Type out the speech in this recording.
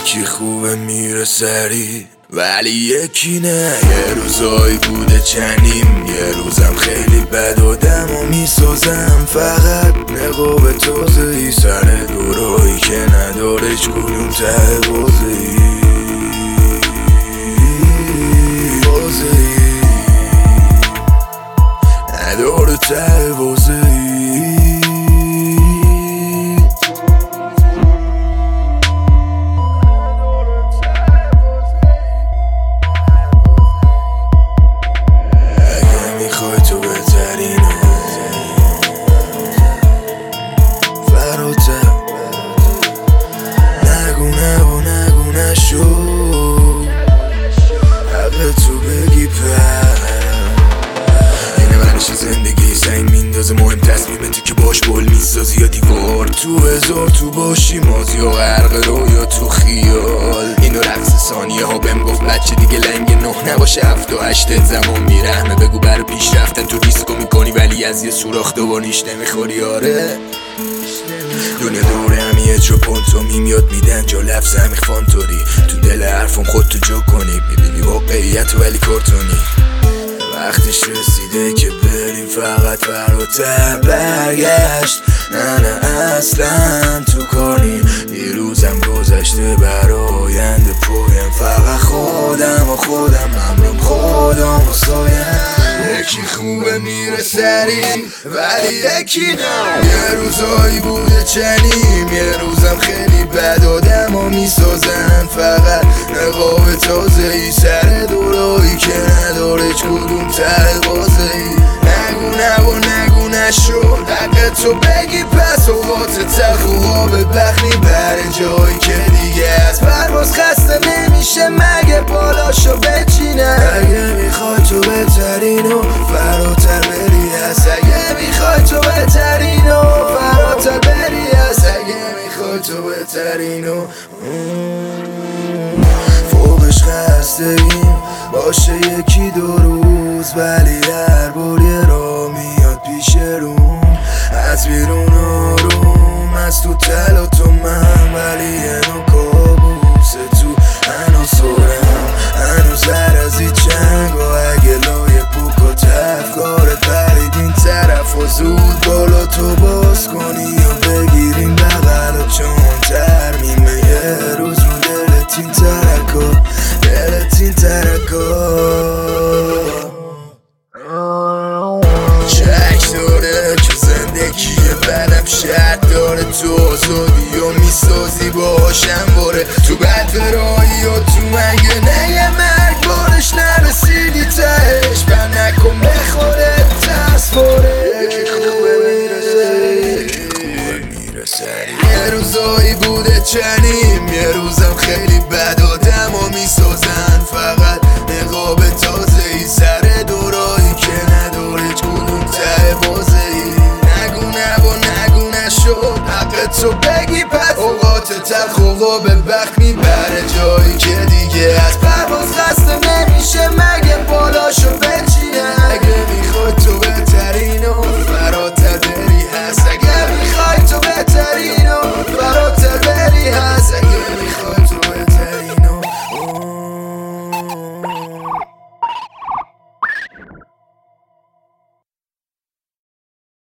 یکی خوبه میره سری ولی یکی نه. یه روزایی بوده چنین، یه روزم خیلی بد و دمو میسازم. فقط نقاب تازه‌ای سر دورایی که نداره هیچ کدوم ته بازه‌ای. نداره ته بازه‌ای. تو بهترینو فراتر نگو نشو حق تو بگی اینه منش زندگی سنگ میندازه. مهم تصمیمتی که باش بول میسازی یا دیوار. تو هزار تو باشی مازی و غرق رو یا تو خیال. اینو رقص ثانیه ها بهم گفت بچه دیگه لنگ نه نباشه 7 و 8 زمان میرهمه. بگو برای پیش رفتن تو دیسکو میکنی ولی از یه سوراخ دوبار نیش نمیخوری. آره دنیا دوره همیه چو پونتومی میاد میدن جا لفظ همیخ فانتوری. تو دل حرفم خود تو جو کنی میبینی واقعیت ولی کارتونی. وقتش رسیده که بریم فقط فراتر. برگشت نه اصلا تو کاری. دیروزم گذشته براینده پویم. فقط خودم ممنون خودم و سایم. یکی خوبه میره سری ولی یکی نه. یه روزایی بوده چنین، یه روزم خیلی بد آدم ها میسازن. فقط نقاب تازه‌ای سر دورایی که نداره هیچ کدوم ته بازه‌ای. نگو نشو حق تو بگی پس اوقات تلخ و آب بخلی بره جایی که دیگه از پرواز خسته نمیشه مگه بالاشو بچینه. اگه میخوای تو بهترینو فراتر بری هست. اگه میخوای تو بهترینو فراتر بری هست. اگه میخوای تو بهترینو فوقش خستگیم باشه یکی دو روز ولی هر بار یه را میاد پیش روم. از بیرون آروم از تو تلا تو من ولی یه نوع کابوسه تو عناصرم. هنوز عرضی چنگ و اگه لای پوک و تفکارت برید این طرف و زود بالا تو باز کنی یا بگیریم بغل و چون ترمیمه. یه روز رو دلت این ترکا چک داره که زندگیه بدم شرط داره. تو آزادی و میسازی باشم باره. تو بدفرایی و تو منگه نه یه مرگ بارش نرسیدی تهش. بر نکن بخوره ترس باره. یکی خوبه میره سری. یه روزایی بوده چنین، یه روزم خیلی بد آدم ها میسازن. فقط نقاب تازه‌ای سر دورایی که نداره هیچ کدوم ته بازه‌ای. نگو نشو حق تو بگی پس اوقات تلخ و آب بخت میبره جایی که دیگه از